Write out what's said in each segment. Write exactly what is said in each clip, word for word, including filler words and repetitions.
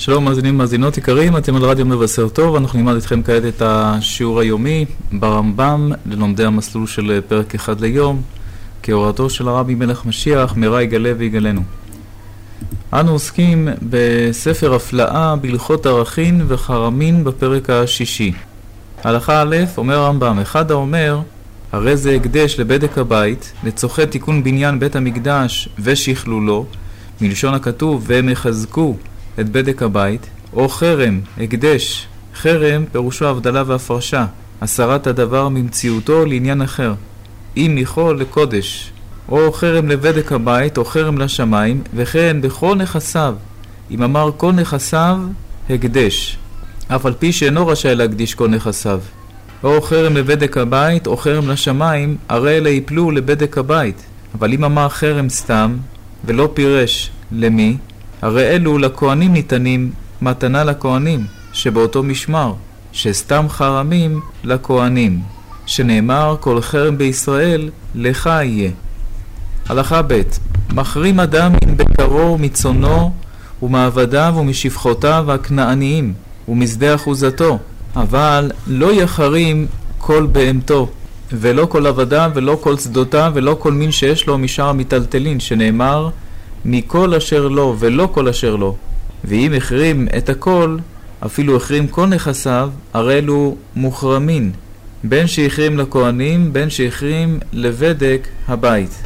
שלום מאזינים ומאזינות יקרים, אתם על רדיו מבשר טוב. אנחנו נלמד איתכם כעת את השיעור היומי ברמב"ם ללומדי המסלול של פרק אחד ליום, כהוראתו של הרבי מלך משיח, מהרה יגלה ויגלנו. אנו עוסקים בספר הפלאה בהלכות ערכין וחרמין בפרק השישי. הלכה א', אומר הרמב"ם, אחד האומר, הרי זה הקדש לבדק הבית, לצורכי תיקון בניין בית המקדש ושכלולו, מלשון הכתוב, והם יחזקו את בדק הבית, או חרם, הקדש. חרם פירושו הבדלה והפרשה, הסרת הדבר ממציאותו לעניין אחר, אם יכול לקודש, או חרם לבדק הבית, או חרם לשמיים, וכן בכל נכסיו, אם אמר כל נכסיו, הקדש, אף על פי שאינו רשאי להקדיש כל נכסיו. או חרם לבדק הבית, או חרם לשמיים, הרי אלה יפלו לבדק הבית. אבל אם אמר חרם סתם, ולא פירש למי, הרי אלו לכהנים ניתנים מתנה לכהנים, שבאותו משמר, שסתם חרמים לכהנים, שנאמר כל חרם בישראל לך יהיה. הלכה ב', מחרים אדם מן בקרו מצונו ומעבדיו ומשפחותיו הכנעניים ומשדה אחוזתו, אבל לא יחרים כל בהמתו, ולא כל עבדיו ולא כל שדותיו ולא כל מין שיש לו משאר המטלטלין, שנאמר מכל אשר לו ולא כל אשר לו. ואם החרים את הכל, אפילו החרים כל נכסיו, הרי אלו מוחרמין, בין שהחרים לכהנים, בין שהחרים לבדק הבית.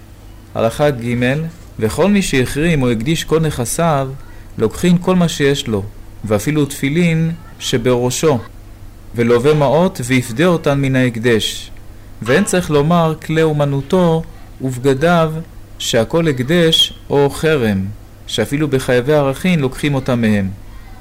הלכה ג', וכל מי שהחרים או הקדיש כל נכסיו, לוקחים כל מה שיש לו, ואפילו תפילין שבראשו, ולווה מעות ויפדה אותן מן ההקדש. ואין צריך לומר כלי אומנותו ובגדיו, שהכל הקדש או חרם, שאפילו בחייבי ערכין לוקחים אותם מהם.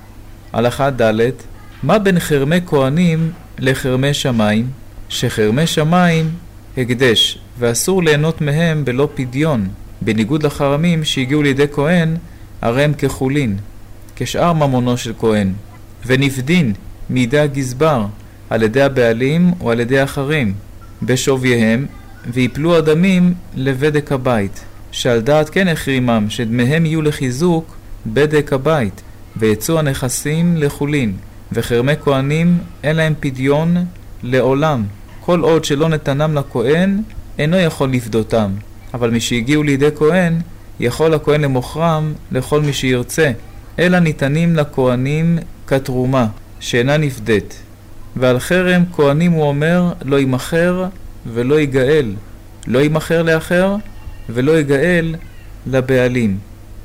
הלכה ד', מה בין חרמי כהנים לחרמי שמיים? שחרמי שמיים הקדש, ואסור ליהנות מהם בלא פדיון, בניגוד לחרמים שהגיעו לידי כהן, הרי הם כחולין, כשאר ממונו של כהן, ונפדין מידי הגזבר, על ידי הבעלים או על ידי אחרים, בשווייהם, ויפלו הדמים לבדק הבית, שעל דעת כן החרימם, שדמיהם יהיו לחיזוק בדק הבית, ויצאו הנכסים לחולין, וחרמי כהנים אין להם פדיון לעולם, כל עוד שלא נתנם לכהן, אינו יכול לפדותם, אבל מי שהגיעו לידי כהן, יכול הכהן למוכרם לכל מי שירצה, אלא ניתנים לכהנים כתרומה, שאינה נפדת. ועל חרם כהנים הוא אומר, לא ימחר ולא יגאל, לא ימחר לאחר ולא יגאל לבעלים.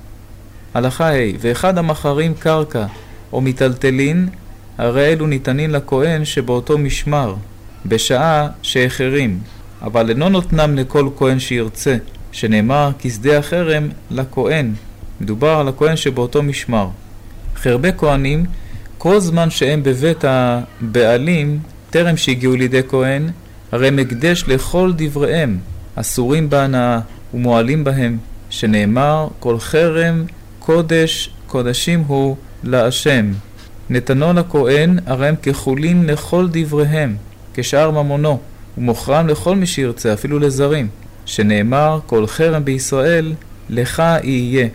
הלכה ה', ואחד המחרים קרקע או מטלטלין, הרי אלו ניתנים לכהן שבאותו משמר, בשעה שהחרים, אבל אינו נותנם לכל כהן שירצה, שנאמר כשדה החרם לכהן, מדובר על הכהן שבאותו משמר. חרבי כהנים, כל זמן שהם בבית הבעלים, טרם שהגיעו לידי כהן, הרי הם הקדש לכל דבריהם, אסורים בהנאה ומועלים בהם, שנאמר כל חרם קודש קודשים הוא להשם. נתנו לכהן, הרי הם כחולין לכל דבריהם, כשאר ממונו, ומוכרם לכל מי שירצה, אפילו לזרים, שנאמר כל חרם בישראל לך יהיה.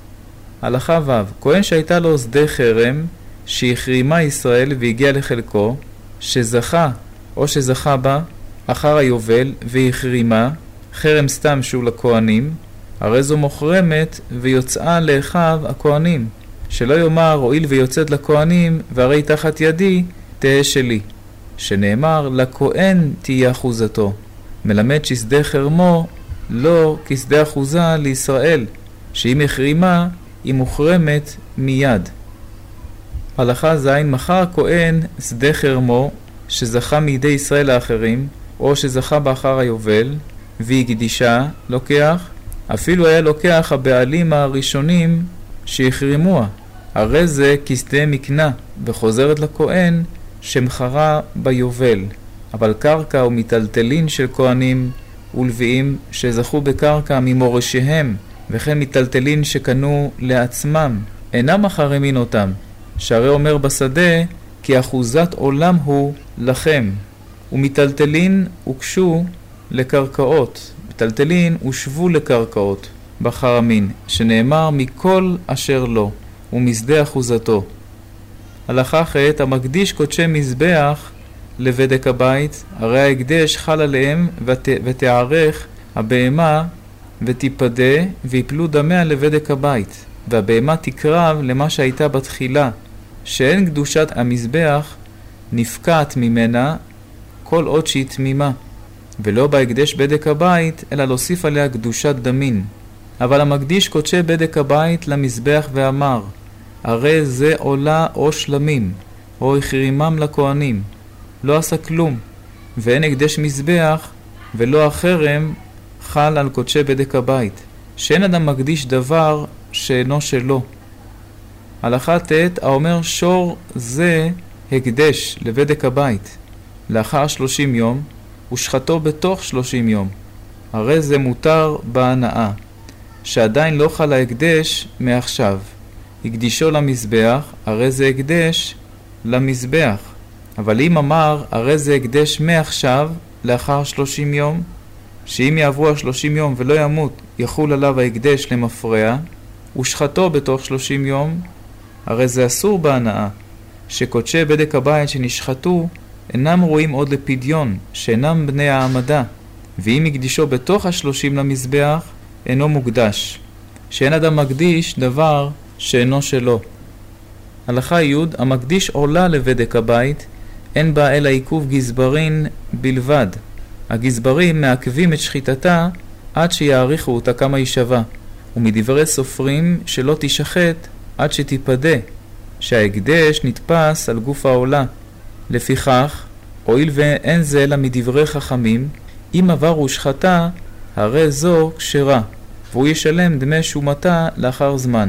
הלכה ו', כהן שהייתה לו שדה חרם, שהחרימה ישראל והגיע לחלקו, שזכה או שזכה בה אחר היובל והחרימה, חרם סתם שהוא לכהנים, הרי זו מוחרמת ויוצאה לאחיו הכהנים, שלא יאמר הואיל ויוצאת לכהנים והרי תחת ידי תהיה שלי, שנאמר לכהן תהיה אחוזתו, מלמד ששדה חרמו לא כשדה אחוזה לישראל, שאם החרימה היא מוחרמת מיד. הלכה ז', מחר הכהן שדה חרמו שזכה מידי ישראל האחרים, או שזכה באחר היובל, והקדישה, לוקח, אפילו היה לוקח הבעלים הראשונים שהחרימוה, הרי זה כשדה מקנה, וחוזרת לכהן שמחרה ביובל. אבל קרקע ומטלטלין של כהנים ולוויים שזכו בקרקע ממורשיהם, וכן מטלטלין שקנו לעצמם, אינם מחרימין אותם, שהרי אומר בשדה כי אחוזת עולם הוא לכם. ומטלטלין הוקשו לקרקעות, מטלטלין הושבו לקרקעות בחרמין, שנאמר מכל אשר לא, ומשדה אחוזתו. הלכה ח' המקדיש קודשי מזבח לבדק הבית, הרי ההקדש חל עליהם ות... ותערך הבהמה ותיפדה ויפלו דמיה לבדק הבית, והבהמה תקרב למה שהייתה בתחילה, שאין קדושת המזבח נפקעת ממנה כל עוד שהיא תמימה, ולא בהקדש בדק הבית, אלא להוסיף עליה קדושת דמין. אבל המקדיש קודשי בדק הבית למזבח ואמר, הרי זה עולה או שלמים, או החרימם לכהנים, לא עשה כלום, ואין הקדש מזבח, ולא החרם חל על קודשי בדק הבית, שאין אדם מקדיש דבר שאינו שלו. הלכה ט' האומר שור זה הקדש לבדק הבית, לאחר שלושים יום, ושחטו בתוך שלושים יום. הרי זה מותר בהנאה, שעדיין לא חל ההקדש מעכשיו. הקדישו למזבח, הרי זה הקדש למזבח. אבל אם אמר, הרי זה הקדש מעכשיו, לאחר שלושים יום, שאם יעברו השלושים יום ולא ימות, יחול עליו ההקדש למפרע, ושחטו בתוך שלושים יום, הרי זה אסור בהנאה, שקודשי בדק הבית שנשחטו, אינם רואים עוד לפדיון, שאינם בני העמדה, ואם יקדישו בתוך השלושים למזבח, אינו מוקדש, שאין אדם מקדיש דבר שאינו שלו. הלכה י' המקדיש עולה לבדק הבית, אין בה אלא עיכוב גזברין בלבד. הגזברים מעכבים את שחיטתה עד שיעריכו אותה כמה היא שווה, ומדברי סופרים שלא תשחט עד שתיפדה, שההקדש נתפס על גוף העולה. לפיכך, הואיל ואין זה אלא מדברי חכמים, אם עבר ושחטה, הרי זו כשרה, והוא ישלם דמי שומתה לאחר זמן.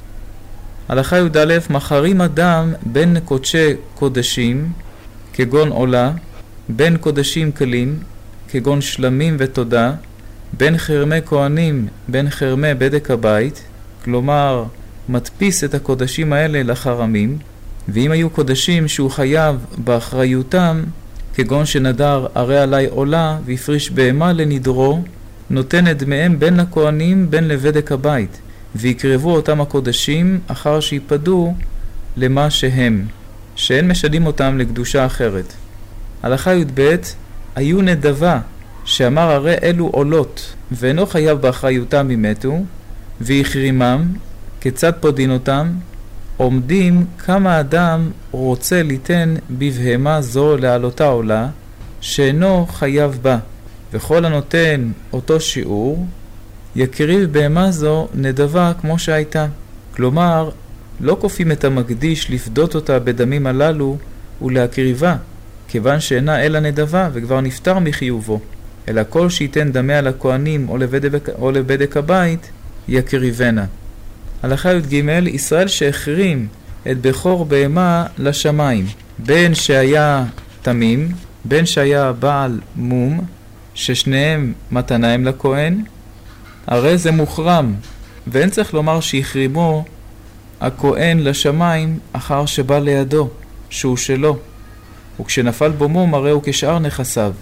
הלכה י"א מחרים אדם בין קודשי קודשים, כגון עולה, בין קודשים קלים, כגון שלמים ותודה, בין חרמי כהנים, בין חרמי בדק הבית, כלומר, מדפיס את הקודשים האלה לחרמים, ואם היו קודשים שהוא חייב באחריותם, כגון שנדר הרי עלי עולה והפריש בהמה לנדרו, נותן את דמיהם בין לכהנים בין לבדק הבית, ויקרבו אותם הקודשים אחר שיפדו למה שהם, שאין משדים אותם לקדושה אחרת. הלכה י"ב היו נדבה, שאמר הרי אלו עולות, ואינו חייב באחריותם ממתו, והחרימם, כיצד פודין אותם, עומדים כמה אדם רוצה ליתן בבהמה זו לעלותה עולה, שאינו חייב בה, וכל הנותן אותו שיעור, יקריב בהמה זו נדבה כמו שהייתה. כלומר, לא כופים את המקדיש לפדות אותה בדמים הללו ולהקריבה, כיוון שאינה אלא נדבה וכבר נפטר מחיובו, אלא כל שייתן דמיה לכהנים או לבדק, או לבדק הבית, יקריבנה. הלכה י"ג ישראל שהחרים את בכור בהמה לשמיים, בין שהיה תמים, בין שהיה בעל מום, ששניהם מתנאים לכהן, הרי זה מוחרם, ואין צריך לומר שהחרימו הכהן לשמיים אחר שבא לידו, שהוא שלו, וכשנפל בו מום הרי הוא כשאר נכסיו.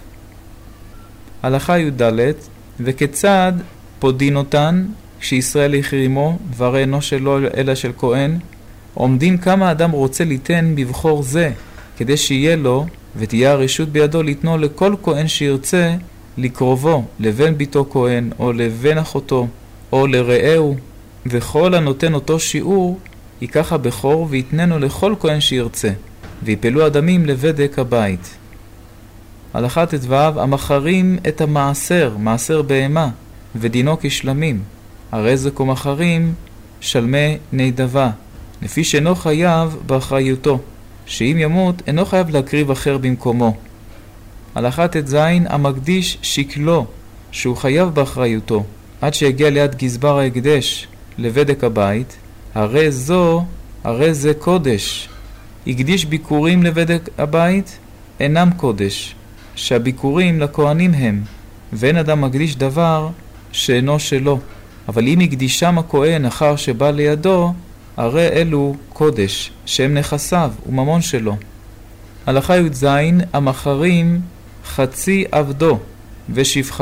הלכה י"ד וכיצד פודין אותן כשישראל החרימו, והרי אינו שלו אלא של כהן, עומדים כמה אדם רוצה ליתן בבחור זה, כדי שיהיה לו ותהיה הרשות בידו לתנו לכל כהן שירצה לקרובו, לבן ביתו כהן, או לבן אחותו, או לרעהו, וכל הנותן אותו שיעור, ייקח הבכור ויתננו לכל כהן שירצה, ויפלו הדמים לבדק הבית. הלכה ט"ו המחרים את המעשר, מעשר בהמה, ודינו כשלמים, הרי זה כמחרים שלמי נדבה, לפי שאינו חייב באחריותו, שאם ימות אינו חייב להקריב אחר במקומו. הלכה ט"ז המקדיש שקלו, שהוא חייב באחריותו, עד שיגיע ליד גזבר ההקדש לבדק הבית, הרי זו, הרי זה קודש. הקדיש ביקורים לבדק הבית, אינם קודש, שהביקורים לכהנים הם, ואין אדם מקדיש דבר שאינו שלו. אבל אם הקדישם הכהן אחר שבא לידו, הרי אלו קודש, שהם נכסיו וממון שלו. הלכה י"ז המחרים חצי עבדו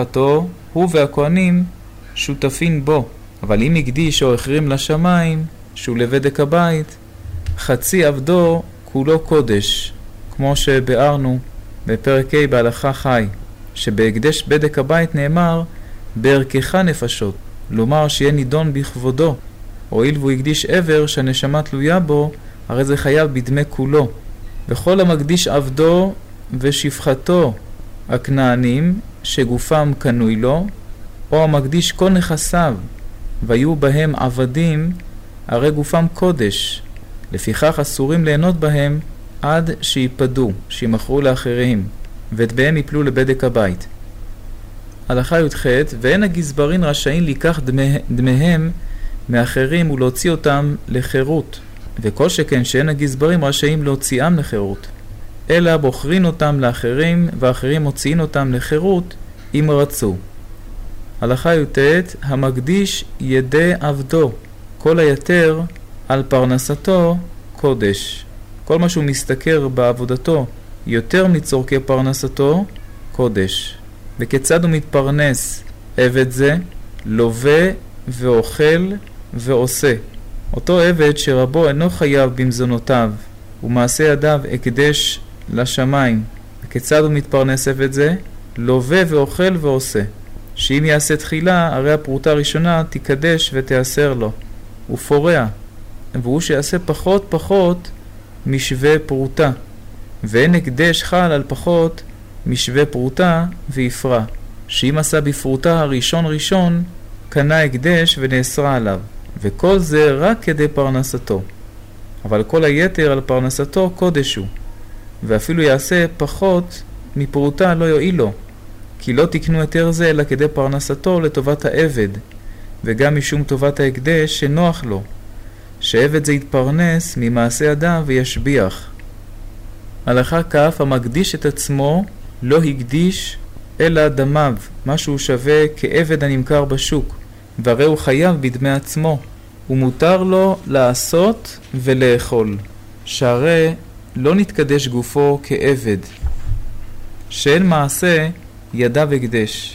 ושפחתו, הוא והכהנים שותפין בו. אבל אם הקדיש או החרים לשמיים, שהוא לבדק הבית, חצי עבדו כולו קודש, כמו שבארנו בפרק ה' בהלכה חי, שבהקדש בדק הבית נאמר בערכך נפשות, לומר שיהיה נידון בכבודו, הואיל והוא הקדיש עבר שהנשמה תלויה בו, הרי זה חייב בדמי כולו. וכל המקדיש עבדו ושפחתו הכנענים שגופם קנוי לו, או המקדיש כל נכסיו והיו בהם עבדים, הרי גופם קודש, לפיכך אסורים ליהנות בהם עד שיפדו, שימכרו לאחרים, ואת בהם יפלו לבדק הבית. הלכה י"ח, ואין הגזברין רשאים לקח דמה, דמיהם מאחרים ולהוציא אותם לחירות, וכל שכן שאין הגזברים רשאים להוציאם לחירות, אלא בוחרין אותם לאחרים, ואחרים מוציאים אותם לחירות אם רצו. הלכה י"ט, המקדיש ידי עבדו, כל היתר על פרנסתו קודש. כל מה שהוא מסתכר בעבודתו יותר מצורכי פרנסתו קודש. וכיצד הוא מתפרנס? עבד זה לווה ואוכל ועושה. אותו עבד שרבו אינו חייב במזונותיו ומעשה ידיו הקדש לשמיים. וכיצד הוא מתפרנס עבד זה? לווה ואוכל ועושה. שאם יעשה תחילה, הרי הפרוטה הראשונה תקדש ותיאסר לו. הוא פורע, והוא שיעשה פחות פחות משווה פרוטה, ואין הקדש חל על פחות משווה פרוטה ויפרע. שאם עשה בפרוטה הראשון ראשון, קנה הקדש ונאסרה עליו, וכל זה רק כדי פרנסתו. אבל כל היתר על פרנסתו קודש הוא, ואפילו יעשה פחות מפרוטה לא יועיל לו, כי לא תקנו יותר זה אלא כדי פרנסתו לטובת העבד, וגם משום טובת ההקדש שנוח לו, שעבד זה יתפרנס ממעשה ידיו וישביח. הלכה כף, המקדיש את עצמו לא הקדיש אלא דמיו, מה שהוא שווה כעבד הנמכר בשוק, והרי הוא חייב בדמי עצמו, ומותר לו לעשות ולאכול, שהרי לא נתקדש גופו כעבד, שאין מעשה ידיו הקדש.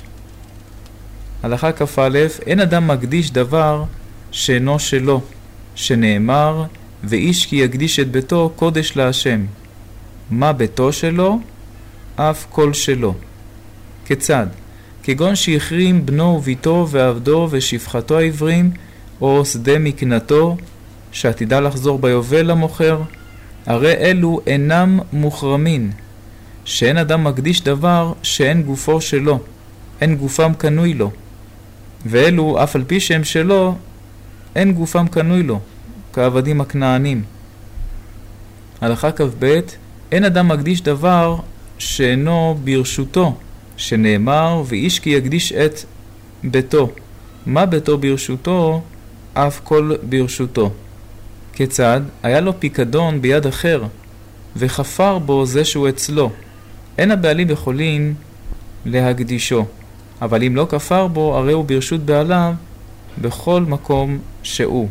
הלכה כ"א, אין אדם מקדיש דבר שאינו שלו, שנאמר ואיש כי יקדיש את ביתו קודש להשם. מה ביתו שלו? אף כל שלו. כיצד? כגון שהחרים בנו וביתו ועבדו ושפחתו העברים, או שדה מקנתו שעתידה לחזור ביובל למוכר, הרי אלו אינם מוחרמין, שאין אדם מקדיש דבר שאין גופו שלו, אין גופם קנוי לו, ואלו אף על פי שהם שלו אין גופם קנוי לו, כעבדים הכנענים. הלכה כ"ב, אין אדם מקדיש דבר שאינו ברשותו, שנאמר ואיש כי יקדיש את ביתו. מה ביתו ברשותו? אף כל ברשותו. כיצד? היה לו פיקדון ביד אחר וחפר בו זה שהוא אצלו, אין הבעלים יכולים להקדישו, אבל אם לא כפר בו הרי הוא ברשות בעליו בכל מקום שהוא.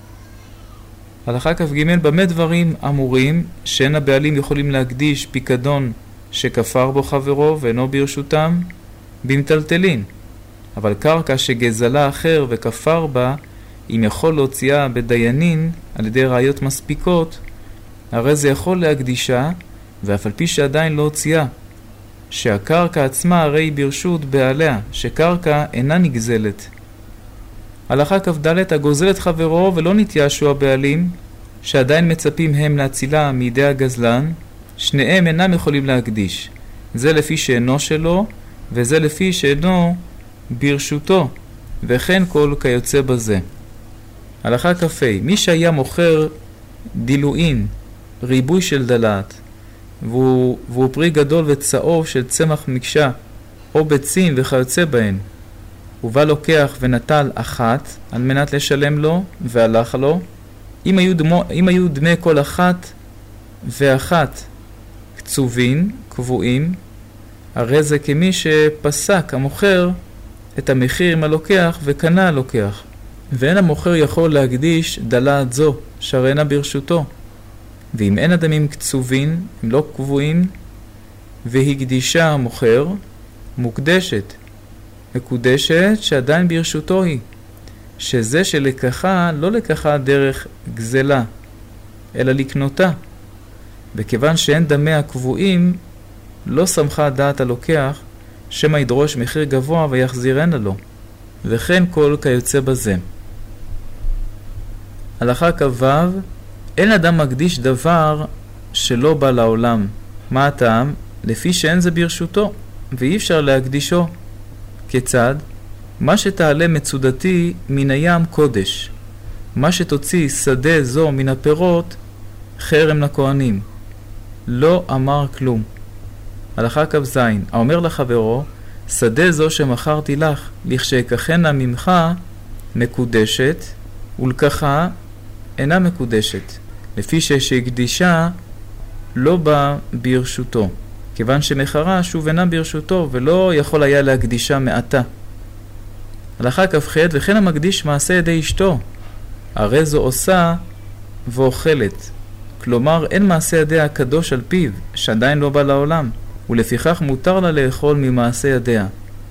הלכה כ"ג, במה דברים אמורים שאין הבעלים יכולים להקדיש פיקדון שכפר בו חברו ואינו ברשותם? במטלטלין. אבל קרקע שגזלה אחר וכפר בה, אם יכול להוציאה בדיינין על ידי ראיות מספיקות, הרי זה יכול להקדישה, ואף על פי שעדיין לא הוציאה, שהקרקע עצמה הרי היא ברשות בעליה, שקרקע אינה נגזלת. הלכה כ"ד, הגוזל את חברו ולא נתייאשו הבעלים, שעדיין מצפים הם להצילה מידי הגזלן, שניהם אינם יכולים להקדיש, זה לפי שאינו שלו וזה לפי שאינו ברשותו, וכן כל כיוצא בזה. הלכה כ"ה, מי שהיה מוכר דילוין, ריבוי של דלת, והוא, והוא פרי גדול וצהוב של צמח מקשה או ביצים וכיוצא בהן, ובא לוקח ונטל אחת על מנת לשלם לו והלך לו, אם היו, דמו, אם היו דמי כל אחת ואחת קצובים, קבועים, הרי זה כמי שפסק המוכר את המחיר עם הלוקח וקנה הלוקח, ואין המוכר יכול להקדיש דלת זו שהרי אינה ברשותו. ואם אין הדמים קצובים, הם לא קבועים, והקדישה המוכר, מוקדשת, מקודשת שעדיין ברשותו היא, שזה שלקחה לא לקחה דרך גזלה, אלא לקנותה. וכיוון שאין דמי הקבועים, לא שמחה דעת הלוקח, שמא ידרוש מחיר גבוה ויחזירנה לו. וכן כל כיוצא בזה. הלכה כבב, אין אדם מקדיש דבר שלא בא לעולם. מה הטעם? לפי שאין זה ברשותו, ואי אפשר להקדישו. כיצד? מה שתעלה מצודתי מן הים קודש. מה שתוציא שדה זו מן הפירות, חרם לכהנים. לא אמר כלום. הלכה כ"ז, האומר לחברו, שדה זו שמכרתי לך, לכשאקחנה ממך, מקודשת, ולקחה אינה מקודשת. לפי שהקדישה לא בא ברשותו. כיוון שמחרה שוב אינה ברשותו, ולא יכול היה להקדישה מעתה. הלכה כ"ח, וכן המקדיש מעשה ידי אשתו, הרי זו עושה ואוכלת. כלומר, אין מעשה ידיה הקדוש על פיו, שעדיין לא בא לעולם, ולפיכך מותר לה לאכול ממעשה ידיה.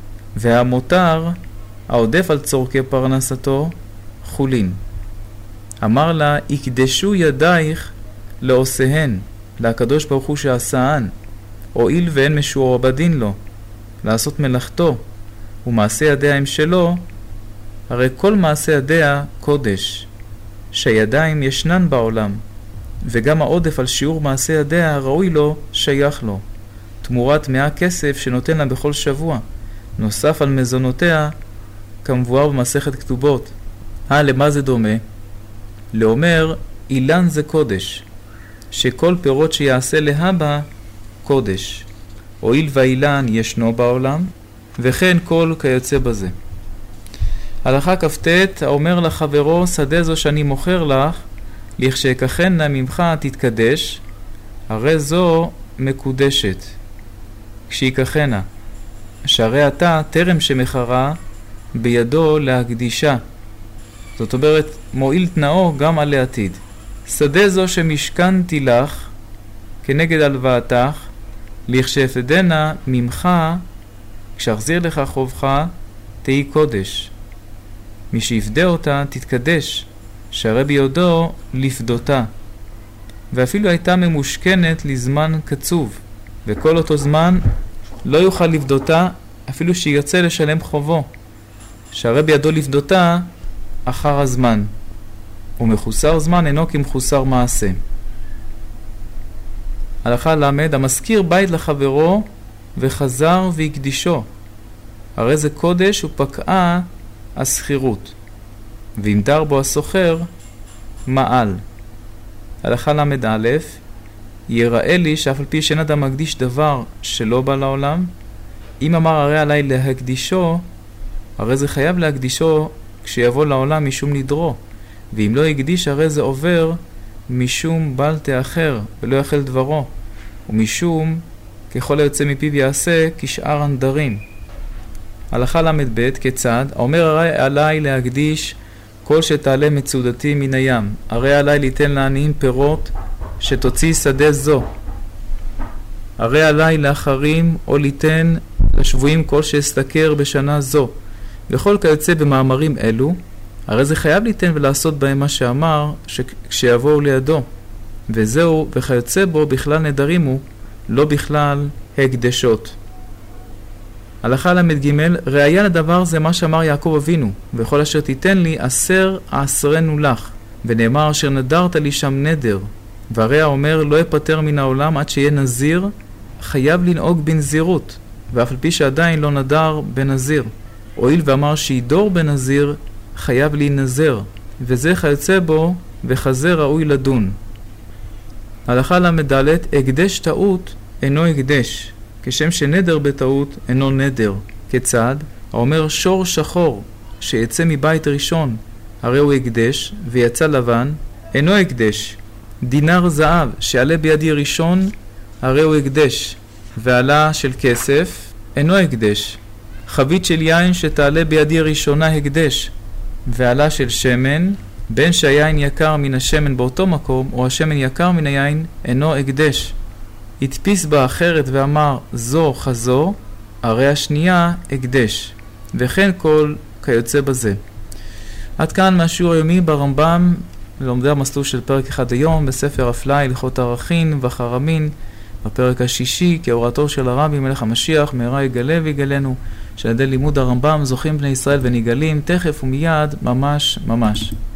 והמותר, העודף על צורכי פרנסתו, חולין. אמר לה, יקדשו ידייך לעושיהן, לקדוש ברוך הוא שעשאן, הואיל ואין משועבדין לו, לעשות מלאכתו, ומעשה ידיה הם שלו, הרי כל מעשה ידיה קודש, שהידיים ישנן בעולם, וגם העודף על שיעור מעשה ידיה ראוי לו, שייך לו, תמורת מאה כסף שנותן לה בכל שבוע, נוסף על מזונותיה, כמבואר במסכת כתובות. אה, למה זה דומה? לאומר, אילן זה קודש, שכל פירות שיעשה להבא קודש, הואיל והאילן ישנו בעולם, וכן כל כיוצא בזה. הלכה כ"ט, האומר לחברו, שדה זו שאני מוכר לך, לכשאקחנה ממך תתקדש, הרי זו מקודשת, כשיקחנה, שהרי אתה טרם שמחרה בידו להקדישה. זאת אומרת, מועיל תנאו גם על העתיד. שדה זו שמשכנתי לך, כנגד הלוואתך, לכשאפדנה ממך, כשאחזיר לך חובך, תהי קודש. מי שיפדה אותה תתקדש, שהרי ביודו לפדותה. ואפילו הייתה ממושכנת לזמן קצוב, וכל אותו זמן לא יוכל לפדותה, אפילו שירצה לשלם חובו, שהרי בידו לפדותה אחר הזמן. ומחוסר זמן אינו כמחוסר מעשה. הלכה למד, המזכיר בית לחברו וחזר והקדישו, הרי זה קודש ופקעה הסחירות, ואם דר בו הסוחר מעל. הלכה למד א', יראה לי שאף על פי שאין אדם מקדיש דבר שלא בא לעולם, אם אמר הרי עליי להקדישו, הרי זה חייב להקדישו כשיבוא לעולם משום נדרו, ואם לא יקדיש הרי זה עובר משום בל תאחר ולא יחל דברו, ומשום ככל היוצא מפיו יעשה כשאר הנדרים. הלכה למד ב', כיצד? האומר הרי עליי להקדיש כל שתעלה מצודתי מן הים, הרי עליי ליתן לעניים פירות שתוציא שדה זו, הרי עליי לאחרים או ליתן לשבויים כל שאסתכר בשנה זו, וכל כיוצא במאמרים אלו, הרי זה חייב ליתן ולעשות בהם מה שאמר כשיבואו לידו, וזהו וכיוצא בו בכלל נדרים הוא, לא בכלל הקדשות. הלכה למד ג', ראיה לדבר זה מה שאמר יעקב אבינו, וכל אשר תיתן לי אסר אסרנו לך, ונאמר אשר נדרת לי שם נדר, והרי האומר לא יפטר מן העולם עד שיהיה נזיר, חייב לנהוג בנזירות, ואף על פי שעדיין לא נדר בנזיר. הואיל ואמר שידור בנזיר, חייב להינזר, וזה כיוצא בו וחזה ראוי לדון. הלכה למד ד', הקדש טעות אינו הקדש, כשם שנדר בטעות אינו נדר. כיצד? האומר שור שחור שיצא מבית ראשון, הרי הוא הקדש, ויצא לבן, אינו הקדש. דינר זהב שעלה בידי ראשון, הרי הוא הקדש, ועלה של כסף אינו הקדש. חבית של יין שתעלה בידי ראשונה הקדש, ועלה של שמן, בין שהיין יקר מן השמן באותו מקום, או השמן יקר מן היין, אינו הקדש. הדפיס בה אחרת ואמר זו חזו, הרי השנייה הקדש, וכן כל כיוצא בזה. עד כאן מהשיעור היומי ברמב"ם, ללומדי המסלול של פרק אחד היום, בספר אפלה, הלכות ערכין וחרמין, בפרק השישי, כהוראתו של הרבי מלך המשיח, מהרה יגלה ויגלנו, שעל ידי לימוד הרמב"ם זוכים בני ישראל ונגלים, תכף ומיד, ממש ממש.